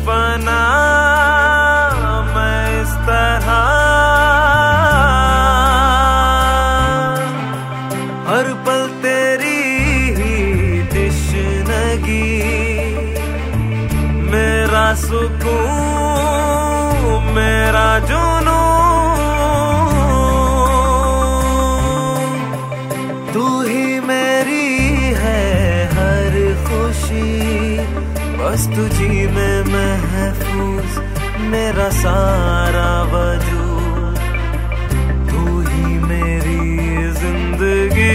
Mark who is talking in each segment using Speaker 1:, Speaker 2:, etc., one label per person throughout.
Speaker 1: बना मैं इस तरह, हर पल तेरी ही तश्नगी, मेरा सुकून मेरा जुनून, तू ही मेरी है हर खुशी, बस तुझी में महफूज मेरा सारा वजूद, तू ही मेरी जिंदगी।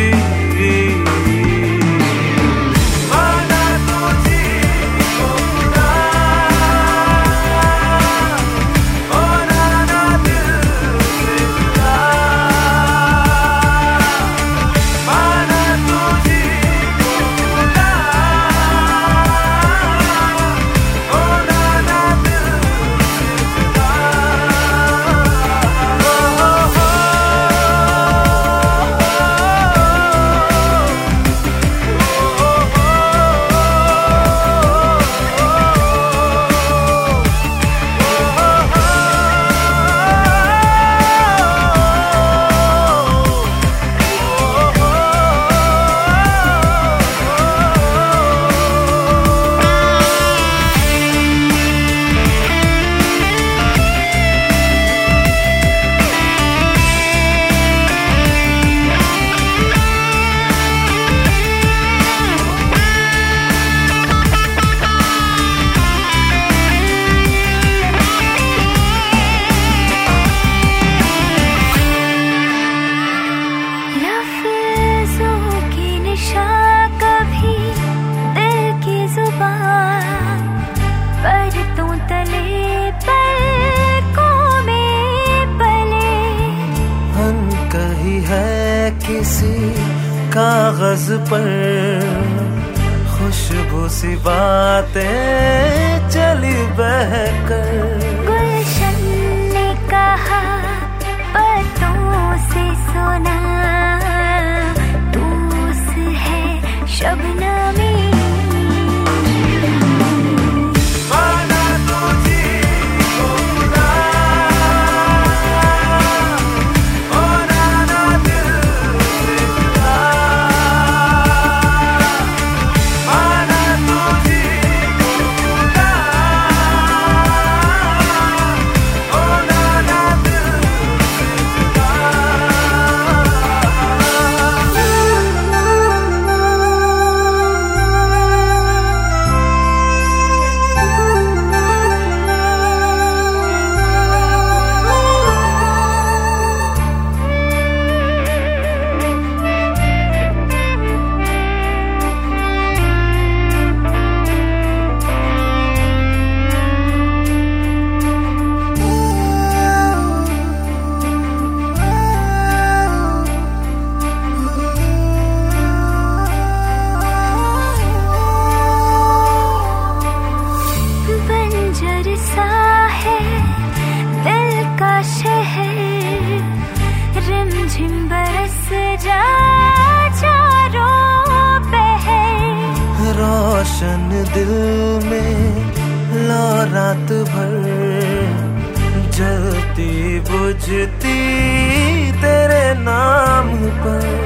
Speaker 1: किसी कागज पर खुशबू सी बातें चली बहकर,
Speaker 2: गुलशन ने कहा पत्तों से सुना, दूस है शबनमी, रिमझिम बरस जा चारों पहर,
Speaker 1: रोशन दिल में लो रात भर, जलती बुझती तेरे नाम पर।